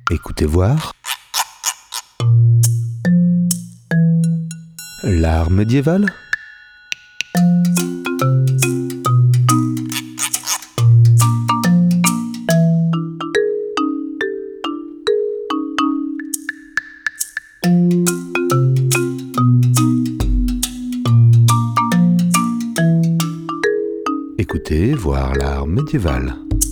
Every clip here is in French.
Écoutez voir. L'art médiéval. Écoutez voir l'art médiéval.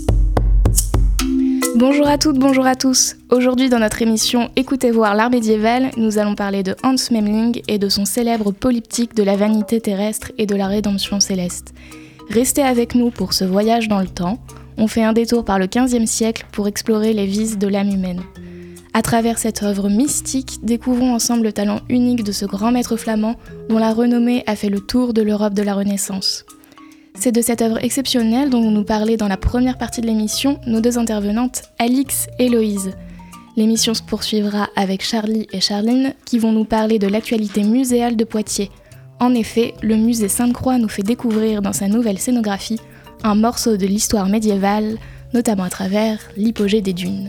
Bonjour à toutes, bonjour à tous. Aujourd'hui dans notre émission Écoutez voir l'art médiéval, nous allons parler de Hans Memling et de son célèbre polyptyque de la vanité terrestre et de la rédemption céleste. Restez avec nous pour ce voyage dans le temps. On fait un détour par le XVe siècle pour explorer les vices de l'âme humaine. À travers cette œuvre mystique, découvrons ensemble le talent unique de ce grand maître flamand dont la renommée a fait le tour de l'Europe de la Renaissance. C'est de cette œuvre exceptionnelle dont vont nous parler dans la première partie de l'émission nos deux intervenantes, Alix et Loïse. L'émission se poursuivra avec Charlie et Charline qui vont nous parler de l'actualité muséale de Poitiers. En effet, le musée Sainte-Croix nous fait découvrir dans sa nouvelle scénographie un morceau de l'histoire médiévale, notamment à travers l'hypogée des dunes.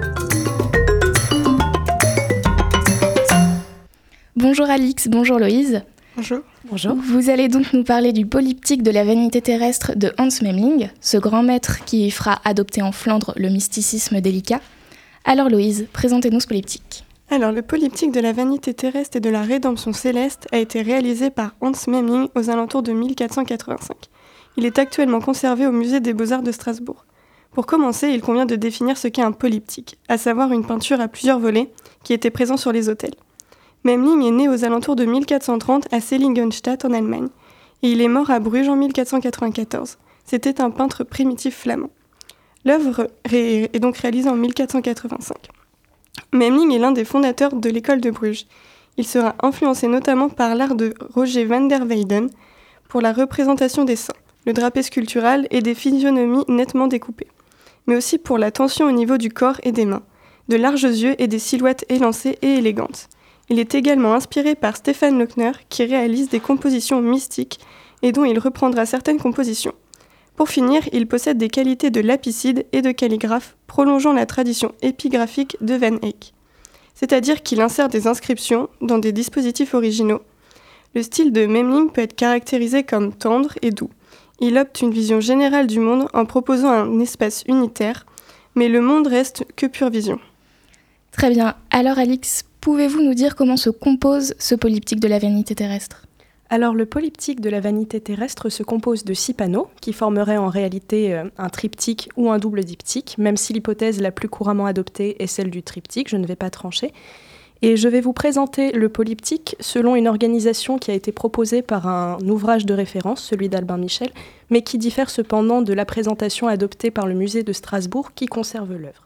Bonjour Alix, bonjour Loïse. Bonjour. Bonjour. Vous allez donc nous parler du polyptyque de la vanité terrestre de Hans Memling, ce grand maître qui fera adopter en Flandre le mysticisme délicat. Alors Loïse, présentez-nous ce polyptyque. Alors, le polyptyque de la vanité terrestre et de la rédemption céleste a été réalisé par Hans Memling aux alentours de 1485. Il est actuellement conservé au musée des Beaux-Arts de Strasbourg. Pour commencer, il convient de définir ce qu'est un polyptyque, à savoir une peinture à plusieurs volets qui était présent sur les autels. Memling est né aux alentours de 1430 à Seligenstadt en Allemagne, et il est mort à Bruges en 1494. C'était un peintre primitif flamand. L'œuvre est donc réalisée en 1485. Memling est l'un des fondateurs de l'école de Bruges. Il sera influencé notamment par l'art de Roger van der Weyden pour la représentation des seins, le drapé sculptural et des physionomies nettement découpées, mais aussi pour la tension au niveau du corps et des mains, de larges yeux et des silhouettes élancées et élégantes. Il est également inspiré par Stefan Lochner qui réalise des compositions mystiques et dont il reprendra certaines compositions. Pour finir, il possède des qualités de lapicide et de calligraphe, prolongeant la tradition épigraphique de Van Eyck. C'est-à-dire qu'il insère des inscriptions dans des dispositifs originaux. Le style de Memling peut être caractérisé comme tendre et doux. Il opte une vision générale du monde en proposant un espace unitaire, mais le monde reste que pure vision. Très bien. Alors Alix, pouvez-vous nous dire comment se compose ce polyptyque de la vanité terrestre ? Alors le polyptyque de la vanité terrestre se compose de 6 panneaux qui formeraient en réalité un triptyque ou un double diptyque, même si l'hypothèse la plus couramment adoptée est celle du triptyque, je ne vais pas trancher. Et je vais vous présenter le polyptyque selon une organisation qui a été proposée par un ouvrage de référence, celui d'Albin Michel, mais qui diffère cependant de la présentation adoptée par le musée de Strasbourg qui conserve l'œuvre.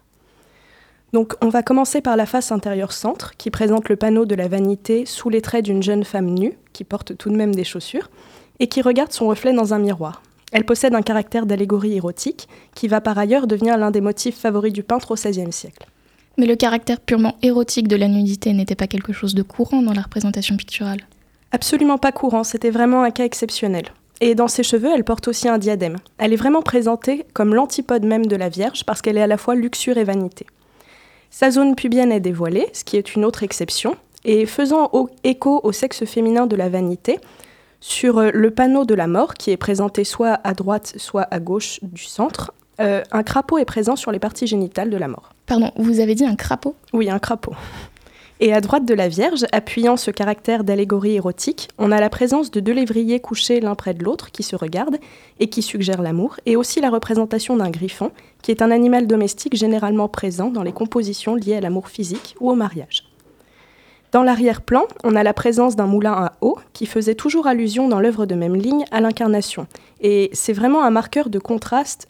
Donc on va commencer par la face intérieure centre, qui présente le panneau de la vanité sous les traits d'une jeune femme nue, qui porte tout de même des chaussures, et qui regarde son reflet dans un miroir. Elle possède un caractère d'allégorie érotique, qui va par ailleurs devenir l'un des motifs favoris du peintre au XVIe siècle. Mais le caractère purement érotique de la nudité n'était pas quelque chose de courant dans la représentation picturale ? Absolument pas courant, c'était vraiment un cas exceptionnel. Et dans ses cheveux, elle porte aussi un diadème. Elle est vraiment présentée comme l'antipode même de la Vierge, parce qu'elle est à la fois luxure et vanité. Sa zone pubienne est dévoilée, ce qui est une autre exception, et faisant écho au sexe féminin de la vanité, sur le panneau de la mort, qui est présenté soit à droite, soit à gauche du centre, un crapaud est présent sur les parties génitales de la mort. Pardon, vous avez dit un crapaud ? Oui, un crapaud. Et à droite de la Vierge, appuyant ce caractère d'allégorie érotique, on a la présence de 2 lévriers couchés l'un près de l'autre qui se regardent et qui suggèrent l'amour, et aussi la représentation d'un griffon, qui est un animal domestique généralement présent dans les compositions liées à l'amour physique ou au mariage. Dans l'arrière-plan, on a la présence d'un moulin à eau qui faisait toujours allusion dans l'œuvre de Memling à l'incarnation. Et c'est vraiment un marqueur de contraste,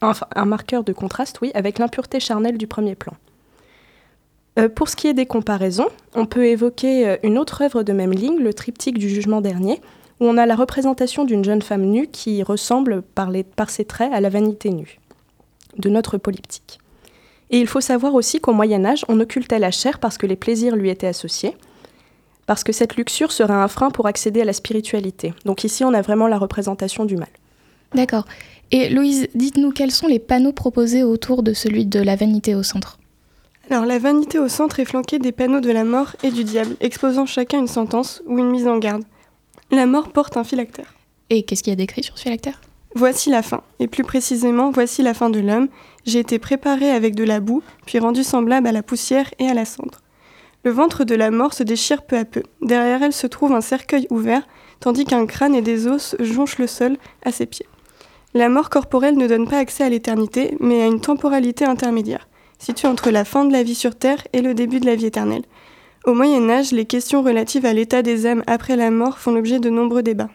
avec l'impureté charnelle du premier plan. Pour ce qui est des comparaisons, on peut évoquer une autre œuvre de Memling, le triptyque du Jugement dernier, où on a la représentation d'une jeune femme nue qui ressemble par ses traits à la vanité nue de notre polyptyque. Et il faut savoir aussi qu'au Moyen-Âge, on occultait la chair parce que les plaisirs lui étaient associés, parce que cette luxure serait un frein pour accéder à la spiritualité. Donc ici, on a vraiment la représentation du mal. D'accord. Et Louise, dites-nous quels sont les panneaux proposés autour de celui de la vanité au centre ? Alors, la vanité au centre est flanquée des panneaux de la mort et du diable, exposant chacun une sentence ou une mise en garde. La mort porte un phylactère. Et qu'est-ce qu'il y a d'écrit sur ce phylactère ? Voici la fin, et plus précisément, voici la fin de l'homme. J'ai été préparé avec de la boue, puis rendu semblable à la poussière et à la cendre. Le ventre de la mort se déchire peu à peu. Derrière elle se trouve un cercueil ouvert, tandis qu'un crâne et des os jonchent le sol à ses pieds. La mort corporelle ne donne pas accès à l'éternité, mais à une temporalité intermédiaire, située entre la fin de la vie sur Terre et le début de la vie éternelle. Au Moyen-Âge, les questions relatives à l'état des âmes après la mort font l'objet de nombreux débats.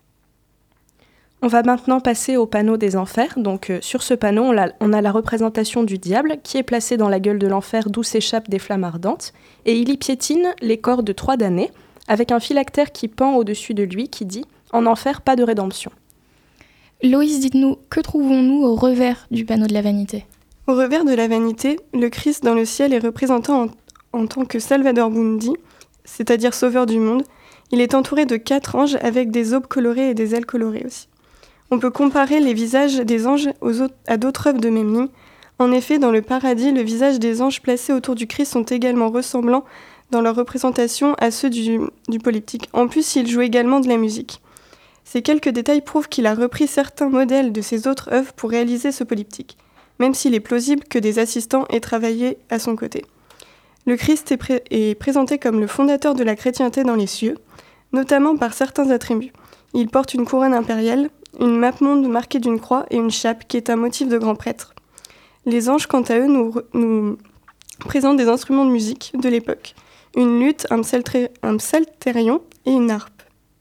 On va maintenant passer au panneau des enfers. Donc sur ce panneau, on a la représentation du diable qui est placé dans la gueule de l'enfer d'où s'échappent des flammes ardentes. Et il y piétine les corps de 3 damnés, avec un phylactère qui pend au-dessus de lui qui dit « En enfer, pas de rédemption ». Loïs, dites-nous, que trouvons-nous au revers du panneau de la vanité ? Au revers de la vanité, le Christ dans le ciel est représenté en tant que Salvador Mundi, c'est-à-dire sauveur du monde. Il est entouré de 4 anges avec des aubes colorées et des ailes colorées aussi. On peut comparer les visages des anges à d'autres œuvres de même ligne. En effet, dans le paradis, le visage des anges placés autour du Christ sont également ressemblants dans leur représentation à ceux du polyptyque. En plus, il joue également de la musique. Ces quelques détails prouvent qu'il a repris certains modèles de ses autres œuvres pour réaliser ce polyptyque, même s'il est plausible que des assistants aient travaillé à son côté. Le Christ est présenté comme le fondateur de la chrétienté dans les cieux, notamment par certains attributs. Il porte une couronne impériale, une mappemonde marquée d'une croix et une chape qui est un motif de grand prêtre. Les anges, quant à eux, nous présentent des instruments de musique de l'époque, une luth, un psalterion et une harpe.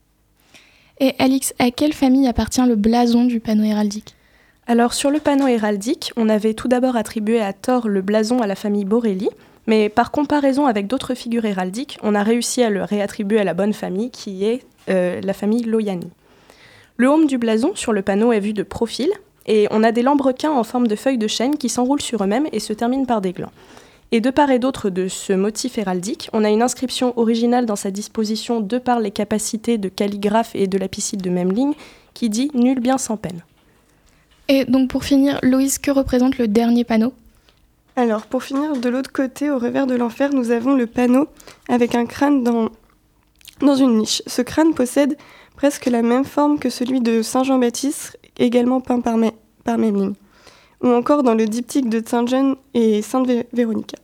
Et Alix, à quelle famille appartient le blason du panneau héraldique ? Alors sur le panneau héraldique, on avait tout d'abord attribué à tort le blason à la famille Borelli, mais par comparaison avec d'autres figures héraldiques, on a réussi à le réattribuer à la bonne famille qui est la famille Loiani. Le haume du blason sur le panneau est vu de profil et on a des lambrequins en forme de feuilles de chêne qui s'enroulent sur eux-mêmes et se terminent par des glands. Et de part et d'autre de ce motif héraldique, on a une inscription originale dans sa disposition de par les capacités de calligraphe et de lapicite de même ligne qui dit « Nul bien sans peine ». Et donc pour finir, Loïs, que représente le dernier panneau ? Alors pour finir, de l'autre côté, au revers de l'enfer, nous avons le panneau avec un crâne dans une niche. Ce crâne possède presque la même forme que celui de Saint Jean-Baptiste, également peint par Memling, ou encore dans le diptyque de Sainte Jeanne et Sainte Véronica.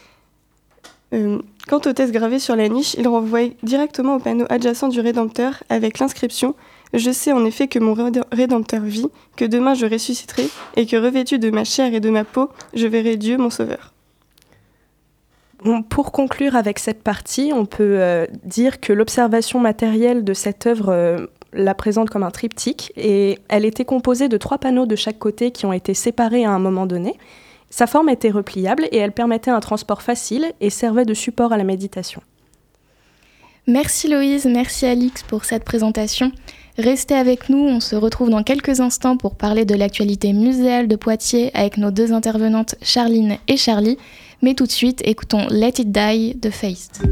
Quant au texte gravé sur la niche, il renvoie directement au panneau adjacent du Rédempteur avec l'inscription « Je sais en effet que mon Rédempteur vit, que demain je ressusciterai, et que revêtu de ma chair et de ma peau, je verrai Dieu mon Sauveur. » Bon, pour conclure avec cette partie, on peut dire que l'observation matérielle de cette œuvre la présente comme un triptyque et elle était composée de 3 panneaux de chaque côté qui ont été séparés à un moment donné. Sa forme était repliable et elle permettait un transport facile et servait de support à la méditation. Merci Loïse, merci Alix pour cette présentation. Restez avec nous, on se retrouve dans quelques instants pour parler de l'actualité muséale de Poitiers avec nos 2 intervenantes Charline et Charlie. Mais tout de suite, écoutons Let It Die de Feist.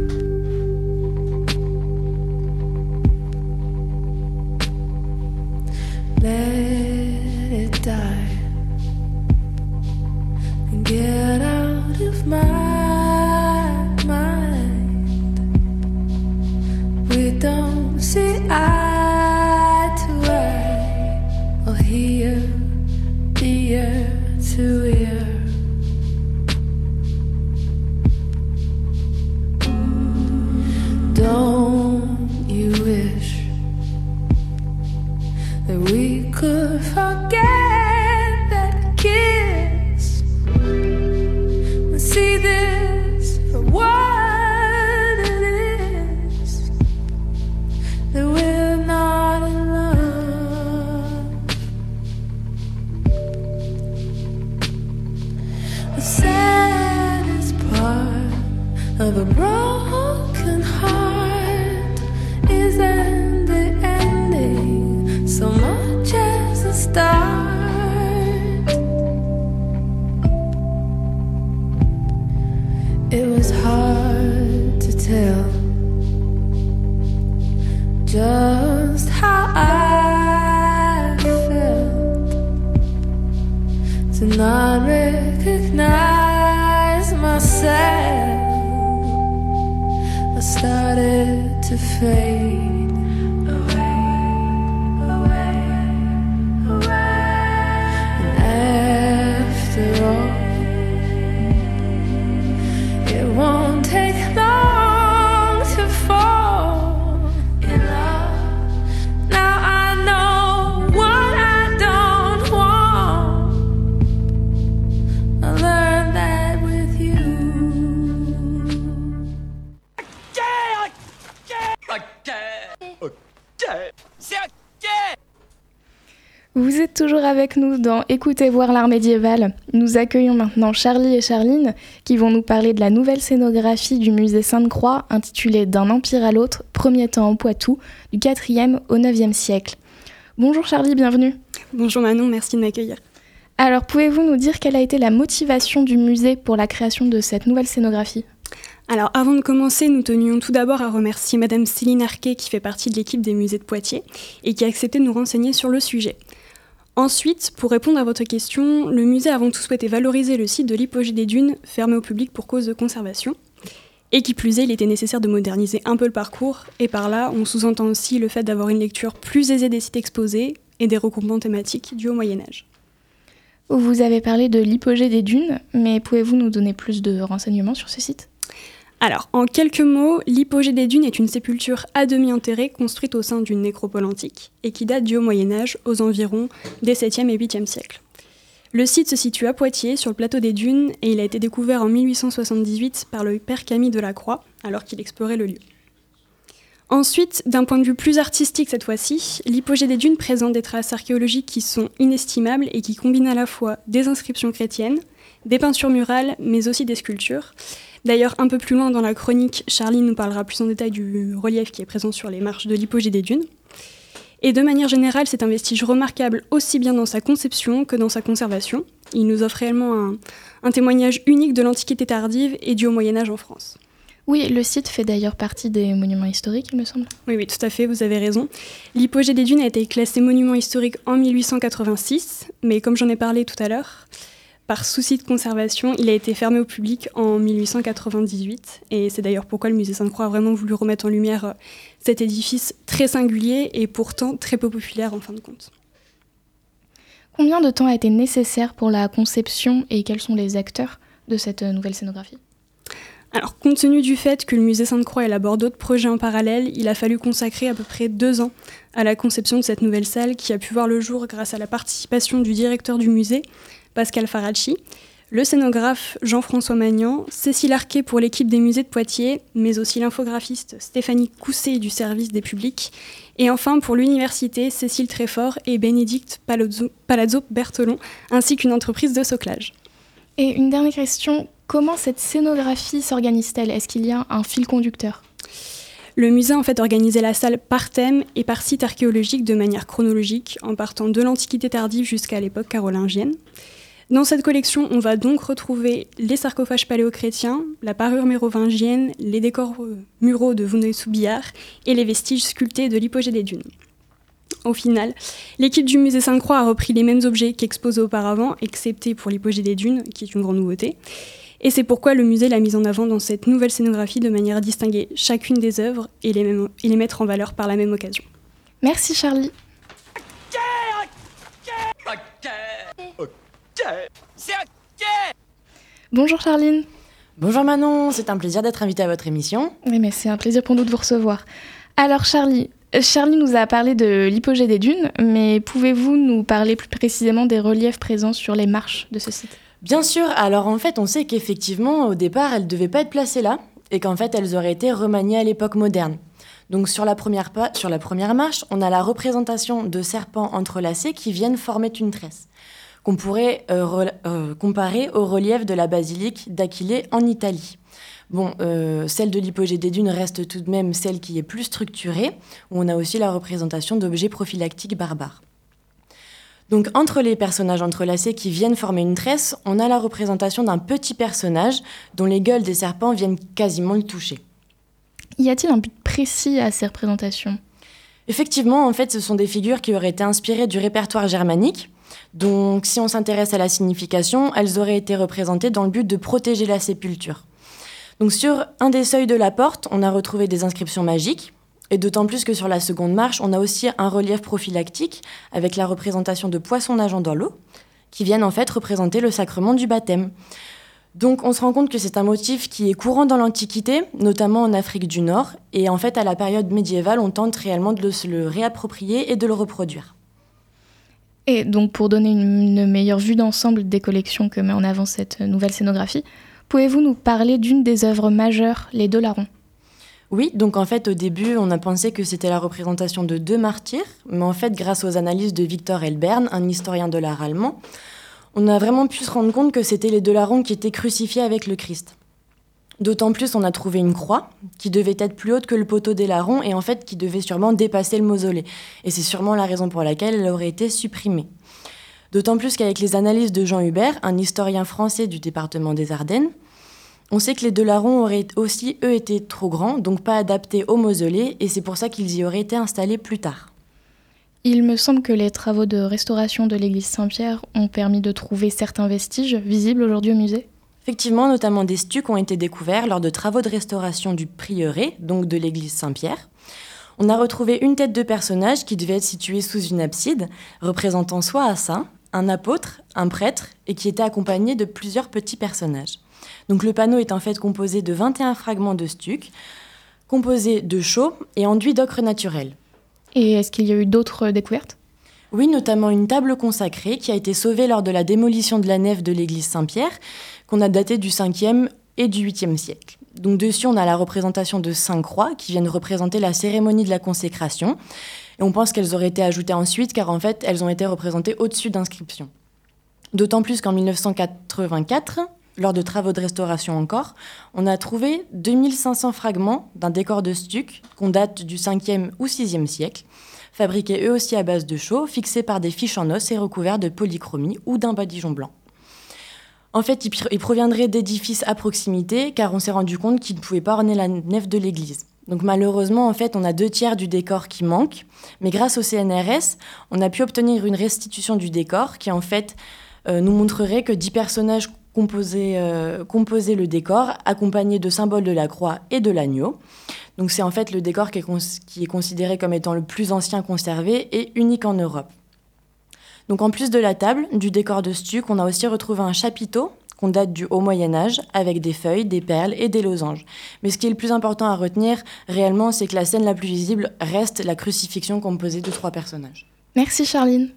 Let it die and get out of my mind. We don't see eye to eye or hear ear to ear. Don't you wish that we could forget that kiss and see this for what it is, that we're not in love. The saddest part of a broken heart isn't the ending so much as the start. It was hard to tell just how I felt, to not recognize myself fade away, away, away. And after all, it won't take long to fall in love. Now I know what I don't want. I learned that with you. Vous êtes toujours avec nous dans Écoutez voir l'art médiéval. Nous accueillons maintenant Charlie et Charline qui vont nous parler de la nouvelle scénographie du musée Sainte-Croix intitulée D'un empire à l'autre, premier temps en Poitou, du 4e au 9e siècle. Bonjour Charlie, bienvenue. Bonjour Manon, merci de m'accueillir. Alors pouvez-vous nous dire quelle a été la motivation du musée pour la création de cette nouvelle scénographie ? Alors avant de commencer, nous tenions tout d'abord à remercier Madame Céline Arquet qui fait partie de l'équipe des musées de Poitiers et qui a accepté de nous renseigner sur le sujet. Ensuite, pour répondre à votre question, le musée a avant tout souhaité valoriser le site de l'Hypogée des Dunes, fermé au public pour cause de conservation. Et qui plus est, il était nécessaire de moderniser un peu le parcours, et par là, on sous-entend aussi le fait d'avoir une lecture plus aisée des sites exposés et des regroupements thématiques dus au Moyen-Âge. Vous avez parlé de l'Hypogée des Dunes, mais pouvez-vous nous donner plus de renseignements sur ce site ? Alors, en quelques mots, l'Hypogée des Dunes est une sépulture à demi enterrée construite au sein d'une nécropole antique et qui date du haut Moyen-Âge aux environs des 7e et 8e siècles. Le site se situe à Poitiers, sur le plateau des Dunes, et il a été découvert en 1878 par le père Camille Delacroix, alors qu'il explorait le lieu. Ensuite, d'un point de vue plus artistique cette fois-ci, l'Hypogée des Dunes présente des traces archéologiques qui sont inestimables et qui combinent à la fois des inscriptions chrétiennes, des peintures murales, mais aussi des sculptures. D'ailleurs, un peu plus loin dans la chronique, Charlie nous parlera plus en détail du relief qui est présent sur les marches de l'Hypogée des Dunes. Et de manière générale, c'est un vestige remarquable aussi bien dans sa conception que dans sa conservation. Il nous offre réellement un témoignage unique de l'Antiquité tardive et du Haut Moyen-Âge en France. Oui, le site fait d'ailleurs partie des monuments historiques, il me semble. Oui, tout à fait, vous avez raison. L'Hypogée des Dunes a été classé monument historique en 1886, mais comme j'en ai parlé tout à l'heure, par souci de conservation, il a été fermé au public en 1898. Et c'est d'ailleurs pourquoi le musée Sainte-Croix a vraiment voulu remettre en lumière cet édifice très singulier et pourtant très peu populaire en fin de compte. Combien de temps a été nécessaire pour la conception et quels sont les acteurs de cette nouvelle scénographie ? Alors, compte tenu du fait que le musée Sainte-Croix élabore d'autres projets en parallèle, il a fallu consacrer à peu près 2 ans à la conception de cette nouvelle salle qui a pu voir le jour grâce à la participation du directeur du musée, Pascal Faracci, le scénographe Jean-François Magnan, Cécile Arquet pour l'équipe des musées de Poitiers, mais aussi l'infographiste Stéphanie Cousset du service des publics, et enfin pour l'université, Cécile Tréfort et Bénédicte Palazzo-Berthelon, ainsi qu'une entreprise de soclage. Et une dernière question, comment cette scénographie s'organise-t-elle ? Est-ce qu'il y a un fil conducteur ? Le musée a en fait organisé la salle par thème et par site archéologique de manière chronologique, en partant de l'Antiquité tardive jusqu'à l'époque carolingienne. Dans cette collection, on va donc retrouver les sarcophages paléochrétiens, la parure mérovingienne, les décors muraux de Vouneuil-sous-Biard et les vestiges sculptés de l'Hypogée des Dunes. Au final, l'équipe du musée Sainte-Croix a repris les mêmes objets qu'exposés auparavant, excepté pour l'Hypogée des Dunes, qui est une grande nouveauté. Et c'est pourquoi le musée l'a mise en avant dans cette nouvelle scénographie de manière à distinguer chacune des œuvres et les mettre en valeur par la même occasion. Merci Charlie. Bonjour Charline. Bonjour Manon, c'est un plaisir d'être invitée à votre émission. Oui, mais c'est un plaisir pour nous de vous recevoir. Alors Charlie nous a parlé de l'Hypogée des Dunes, mais pouvez-vous nous parler plus précisément des reliefs présents sur les marches de ce site ? Bien sûr, alors en fait on sait qu'effectivement au départ elles ne devaient pas être placées là et qu'en fait elles auraient été remaniées à l'époque moderne. Donc sur la première marche, on a la représentation de serpents entrelacés qui viennent former une tresse, qu'on pourrait comparer au relief de la basilique d'Aquilée en Italie. Bon, celle de l'Hypogée des Dunes reste tout de même celle qui est plus structurée, où on a aussi la représentation d'objets prophylactiques barbares. Donc entre les personnages entrelacés qui viennent former une tresse, on a la représentation d'un petit personnage dont les gueules des serpents viennent quasiment le toucher. Y a-t-il un but précis à ces représentations ? Effectivement, en fait, ce sont des figures qui auraient été inspirées du répertoire germanique. Donc, si on s'intéresse à la signification, elles auraient été représentées dans le but de protéger la sépulture. Donc, sur un des seuils de la porte, on a retrouvé des inscriptions magiques. Et d'autant plus que sur la seconde marche, on a aussi un relief prophylactique avec la représentation de poissons nageant dans l'eau, qui viennent en fait représenter le sacrement du baptême. Donc on se rend compte que c'est un motif qui est courant dans l'Antiquité, notamment en Afrique du Nord, et en fait à la période médiévale, on tente réellement de se le réapproprier et de le reproduire. Et donc pour donner une meilleure vue d'ensemble des collections que met en avant cette nouvelle scénographie, pouvez-vous nous parler d'une des œuvres majeures, les deux larrons ? Oui, donc en fait au début on a pensé que c'était la représentation de 2 martyrs, mais en fait grâce aux analyses de Victor Elbern, un historien de l'art allemand, on a vraiment pu se rendre compte que c'était les 2 larrons qui étaient crucifiés avec le Christ. D'autant plus, on a trouvé une croix qui devait être plus haute que le poteau des larrons et en fait qui devait sûrement dépasser le mausolée. Et c'est sûrement la raison pour laquelle elle aurait été supprimée. D'autant plus qu'avec les analyses de Jean Hubert, un historien français du département des Ardennes, on sait que les 2 larrons auraient aussi, eux, été trop grands, donc pas adaptés au mausolée, et c'est pour ça qu'ils y auraient été installés plus tard. Il me semble que les travaux de restauration de l'église Saint-Pierre ont permis de trouver certains vestiges visibles aujourd'hui au musée. Effectivement, notamment des stucs ont été découverts lors de travaux de restauration du prieuré, donc de l'église Saint-Pierre. On a retrouvé une tête de personnage qui devait être située sous une abside, représentant soit un saint, un apôtre, un prêtre, et qui était accompagné de plusieurs petits personnages. Donc le panneau est en fait composé de 21 fragments de stuc, composés de chaux et enduits d'ocre naturel. Et est-ce qu'il y a eu d'autres découvertes ? Oui, notamment une table consacrée qui a été sauvée lors de la démolition de la nef de l'église Saint-Pierre, qu'on a datée du 5e et du 8e siècle. Donc dessus, on a la représentation de 5 croix qui viennent représenter la cérémonie de la consécration. Et on pense qu'elles auraient été ajoutées ensuite, car en fait, elles ont été représentées au-dessus d'inscriptions. D'autant plus qu'en 1984, lors de travaux de restauration encore, on a trouvé 2500 fragments d'un décor de stuc qu'on date du 5e ou 6e siècle, fabriqués eux aussi à base de chaux, fixés par des fiches en os et recouverts de polychromie ou d'un badigeon blanc. En fait, ils proviendraient d'édifices à proximité, car on s'est rendu compte qu'ils ne pouvaient pas orner la nef de l'église. Donc malheureusement, en fait, on a 2/3 du décor qui manque, mais grâce au CNRS, on a pu obtenir une restitution du décor qui, en fait, nous montrerait que 10 personnages composaient le décor, accompagnés de symboles de la croix et de l'agneau. Donc c'est en fait le décor qui est considéré comme étant le plus ancien conservé et unique en Europe. Donc en plus de la table, du décor de stuc, on a aussi retrouvé un chapiteau qu'on date du Haut Moyen-Âge, avec des feuilles, des perles et des losanges. Mais ce qui est le plus important à retenir, réellement, c'est que la scène la plus visible reste la crucifixion composée de 3 personnages. Merci Charline.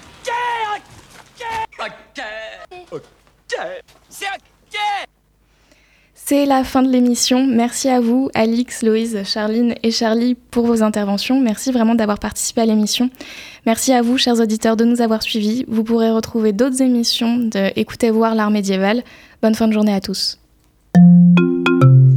C'est la fin de l'émission. Merci à vous, Alix, Loïse, Charline et Charlie, pour vos interventions. Merci vraiment d'avoir participé à l'émission. Merci à vous, chers auditeurs, de nous avoir suivis. Vous pourrez retrouver d'autres émissions de Écoutez voir l'art médiéval. Bonne fin de journée à tous.